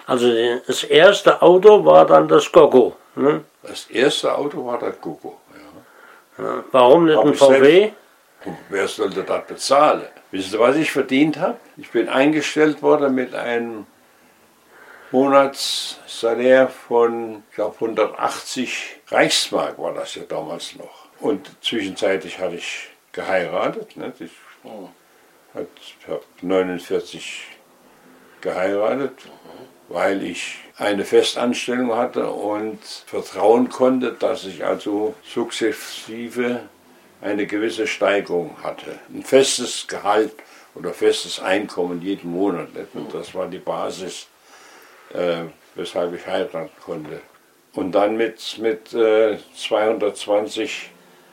Also das erste Auto war dann das Goggo. Ne? Das erste Auto war das Goggo. Ja. Ja, warum nicht Hab ein ich VW? Und wer sollte das bezahlen? Wissen Sie, was ich verdient habe? Ich bin eingestellt worden mit einem Monatssalär von, ich glaube, 180 Reichsmark war das ja damals noch. Und zwischenzeitlich hatte ich geheiratet. Ne? Ich habe 49 geheiratet, weil ich eine Festanstellung hatte und vertrauen konnte, dass ich also sukzessive eine gewisse Steigerung hatte. Ein festes Gehalt oder festes Einkommen jeden Monat. Und das war die Basis, weshalb ich heiraten konnte. Und dann mit 220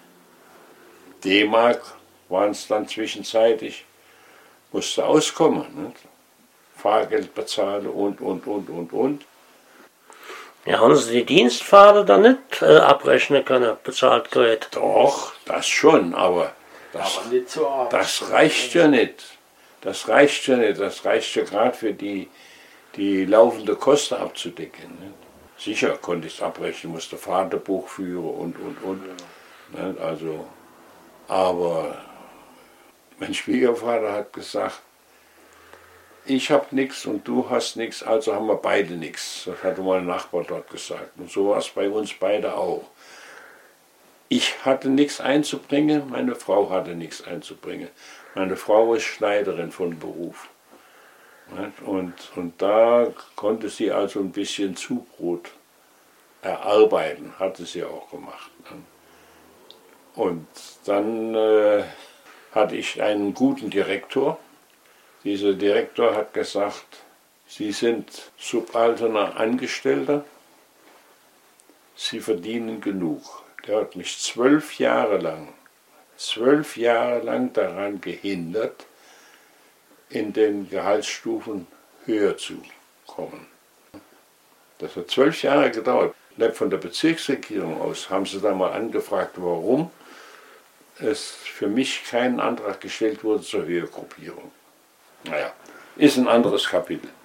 D-Mark waren es dann zwischenzeitlich, musste auskommen. Nicht? Fahrgeld bezahlen und. Ja, haben Sie die Dienstfahrten dann nicht abrechnen können, bezahlt gekriegt? Doch, das schon, aber das reicht ja nicht. Das reicht ja nicht. Das reicht ja gerade für die laufende Kosten abzudecken. Ne? Sicher konnte ich es abrechnen, musste Vaterbuch führen und. Ne? Also, aber mein Schwiegervater hat gesagt, ich habe nichts und du hast nichts, also haben wir beide nichts. Das hatte mein Nachbar dort gesagt. Und so war es bei uns beide auch. Ich hatte nichts einzubringen, meine Frau hatte nichts einzubringen. Meine Frau ist Schneiderin von Beruf. Und da konnte sie also ein bisschen Zubrot erarbeiten, hatte sie auch gemacht. Und dann hatte ich einen guten Direktor. Dieser Direktor hat gesagt, Sie sind subalterner Angestellter, Sie verdienen genug. Der hat mich 12 Jahre lang daran gehindert, in den Gehaltsstufen höher zu kommen. Das hat 12 Jahre gedauert. Von der Bezirksregierung aus haben sie da mal angefragt, warum es für mich kein Antrag gestellt wurde zur Höhergruppierung. Naja, ist ein anderes Kapitel.